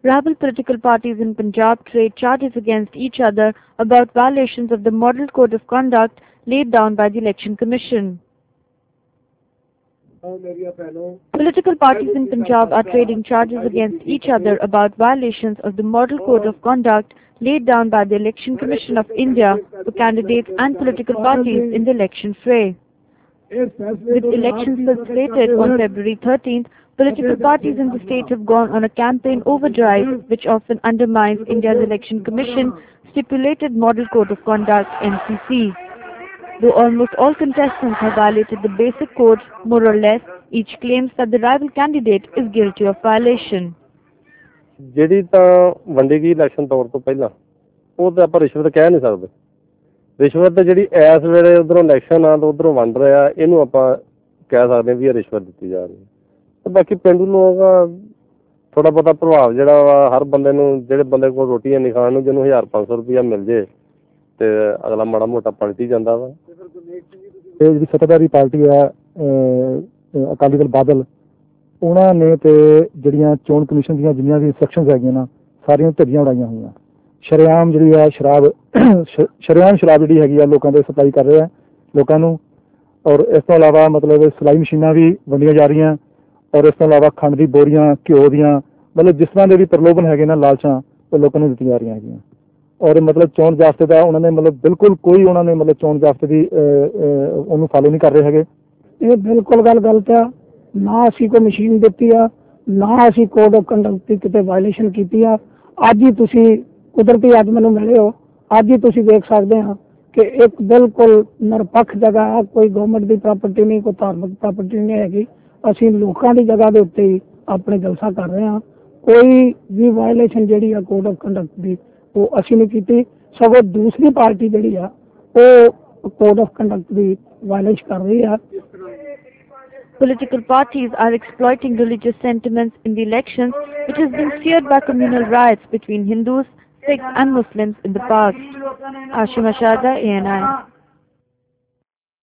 Rival political parties in Punjab trade charges against each other about violations of the Model Code of Conduct laid down by the Election Commission. Political parties in Punjab are trading charges against each other about violations of the Model Code of Conduct laid down by the Election Commission of India for candidates and political parties in the election fray. With elections still slated on February 13th, political parties in the state have gone on a campaign overdrive which often undermines India's Election Commission stipulated Model Code of Conduct (MCC). Though almost all contestants have violated the basic code, more or less, each claims that the rival candidate is guilty of violation. ਜਿਹੜੀ ਤਾਂ ਵੰਡੀ ਗਈ election ਤੌਰ ਤੋਂ ਪਹਿਲਾਂ ਉਹ ਤਾਂ ਆਪਾਂ ਰਿਸ਼ਵਤ ਕਹਿ ਨਹੀਂ ਸਕਦੇ। ਰਿਸ਼ਵਤ ਜਿਹੜੀ ਇਸ ਵੇਲੇ ਉਧਰੋਂ ਇਲੈਕਸ਼ਨ ਆ ਤਾਂ ਉਧਰੋਂ ਵੰਡ ਰਿਹਾ ਇਹਨੂੰ ਆਪਾਂ ਕਹਿ ਸਕਦੇ ਵੀ ਇਹ ਰਿਸ਼ਵਤ ਦਿੱਤੀ ਜਾ ਰਹੀ ਹੈ। ਤੇ ਬਾਕੀ ਪੇਂਡੂ ਲੋਕ ਥੋੜਾ ਬਹੁਤਾ ਪ੍ਰਭਾਵ ਜਿਹੜਾ ਵਾ ਹਰ ਬੰਦੇ ਨੂੰ ਜਿਹੜੇ ਬੰਦੇ ਕੋਲ ਰੋਟੀ ਨਹੀਂ ਖਾਣ ਨੂੰ ਜਿਹਨੂੰ 1500 ਰੁਪਇਆ ਮਿਲ ਜੇ ਤੇ ਅਗਲਾ ਮਾੜਾ ਮੋਟਾ ਪਲਟੀ ਜਾਂਦਾ ਵਾ। ਇਹ ਜਿਹੜੀ ਸੱਤਾਧਾਰੀ ਪਾਰਟੀ ਆ ਅਕਾਲੀ ਦਲ ਬਾਦਲ ਉਹਨਾਂ ਨੇ ਤੇ ਜਿਹੜੀਆਂ ਚੋਣ ਕਮਿਸ਼ਨ ਦੀਆਂ ਜਿੰਨੀਆਂ ਵੀ ਇੰਸਟਰਕਸ਼ਨਸ ਹੈਗੀਆਂ ਨਾ ਸਾਰੀਆਂ ਧੱਜੀਆਂ ਉਡਾਈਆਂ ਹੋਈਆਂ। ਸ਼ਰੇਆਮ ਜਿਹੜੀ ਆ ਸ਼ਰਾਬ ਜਿਹੜੀ ਹੈਗੀ ਆ ਲੋਕਾਂ ਦੇ ਸਪਲਾਈ ਕਰ ਰਿਹਾ ਲੋਕਾਂ ਨੂੰ। ਔਰ ਇਸ ਤੋਂ ਇਲਾਵਾ ਮਤਲਬ ਸਿਲਾਈ ਮਸ਼ੀਨਾਂ ਵੀ ਵੰਡੀਆਂ ਜਾ ਰਹੀਆਂ। ਔਰ ਇਸ ਤੋਂ ਇਲਾਵਾ ਖੰਡ ਦੀ ਬੋਰੀਆਂ ਘਿਓ ਦੀਆਂ ਮਤਲਬ ਜਿਸ ਤਰ੍ਹਾਂ ਦੇ ਵੀ ਪ੍ਰਲੋਭਨ ਹੈਗੇ ਨਾ ਲਾਲਚਾਂ ਉਹ ਲੋਕਾਂ ਨੂੰ ਦਿੱਤੀਆਂ ਜਾ ਰਹੀਆਂ ਹੈਗੀਆਂ। ਔਰ ਮਤਲਬ ਚੋਣ ਜ਼ਾਬਤੇ ਦਾ ਉਹਨਾਂ ਨੇ ਮਤਲਬ ਬਿਲਕੁਲ ਕੋਈ ਉਹਨਾਂ ਨੇ ਮਤਲਬ ਚੋਣ ਜ਼ਾਬਤੇ ਦੀ ਉਹਨੂੰ ਫਾਲੋ ਨਹੀਂ ਕਰ ਰਹੇ ਹੈਗੇ। ਇਹ ਬਿਲਕੁਲ ਗੱਲ ਗਲਤ ਆ। ਨਾ ਅਸੀਂ ਕੋਈ ਮਸ਼ੀਨ ਦਿੱਤੀ ਆ ਨਾ ਅਸੀਂ ਕੋਡ ਆਫ ਕੰਡਕਟ ਦੀ ਕਿਤੇ ਵਾਇਲੇਸ਼ਨ ਕੀਤੀ ਆ। ਅੱਜ ਹੀ ਤੁਸੀਂ ਕੁਦਰਤੀ ਅੱਜ ਮੈਨੂੰ ਮਿਲੇ ਹੋ ਅੱਜ ਹੀ ਤੁਸੀਂ ਦੇਖ ਸਕਦੇ ਹਾਂ ਕਿ ਇੱਕ ਬਿਲਕੁਲ ਨਿਰਪੱਖ ਜਗ੍ਹਾ ਆ। ਕੋਈ ਗਵਰਨਮੈਂਟ ਦੀ ਪ੍ਰਾਪਰਟੀ ਨਹੀਂ ਕੋਈ ਧਾਰਮਿਕ ਪ੍ਰਾਪਰਟੀ ਨਹੀਂ ਹੈਗੀ। ਅਸੀਂ ਲੋਕਾਂ ਦੀ ਜਗ੍ਹਾ ਦੇ ਉੱਤੇ ਹੀ ਆਪਣੇ ਜਲਸਾ ਕਰ ਰਹੇ ਹਾਂ। ਕੋਈ ਵੀ ਵਾਇਲੇਸ਼ਨ ਜਿਹੜੀ ਆ ਕੋਡ ਆਫ ਕੰਡਕਟ ਦੀ ਉਹ ਅਸੀਂ ਨਹੀਂ ਕੀਤੀ। ਸਗੋਂ ਦੂਸਰੀ ਪਾਰਟੀ ਜਿਹੜੀ ਆ ਉਹ ਕੋਡ ਆਫ ਕੰਡਕਟ ਦੀ ਵਾਇਲੇਸ਼ਨ ਕਰ ਰਹੀ ਆ। Political parties are exploiting religious sentiments in the elections, which has been steered by communal riots between Hindus, Sikhs and Muslims in the past. Ashima Shada, ANI.